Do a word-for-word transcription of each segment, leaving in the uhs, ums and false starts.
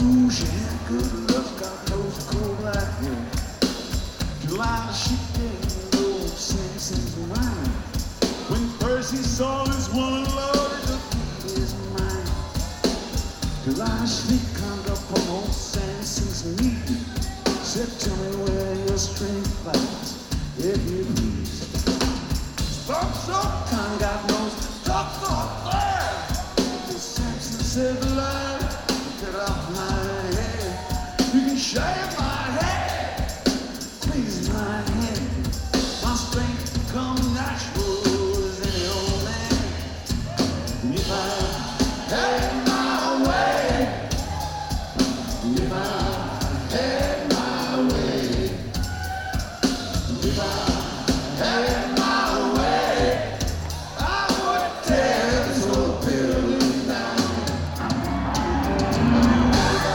Ooh, she had good looks, God knows cold like hell. July, she didn't go sense into mine. When first he saw this woman, Lord, it took his mind. July, she climbed up on old Sanson's knee. Said, tell me where your strength lies, if you please. Stop, stop, time, God knows, stop, stop, there. Samson said, Lord, get off my head. You can shave my head, please my head. My strength come natural as any old man. If I had my way, if I had my way, if I had my way, I would tear this whole building down.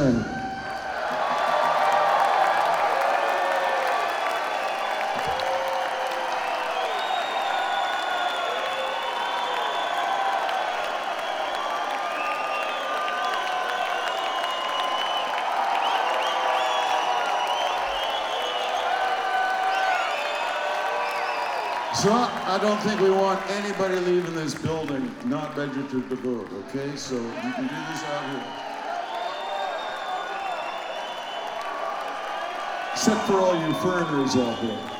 turn. So I don't think we want anybody leaving this building not registered to vote, okay? So you can do this out here. Except for all you foreigners out here.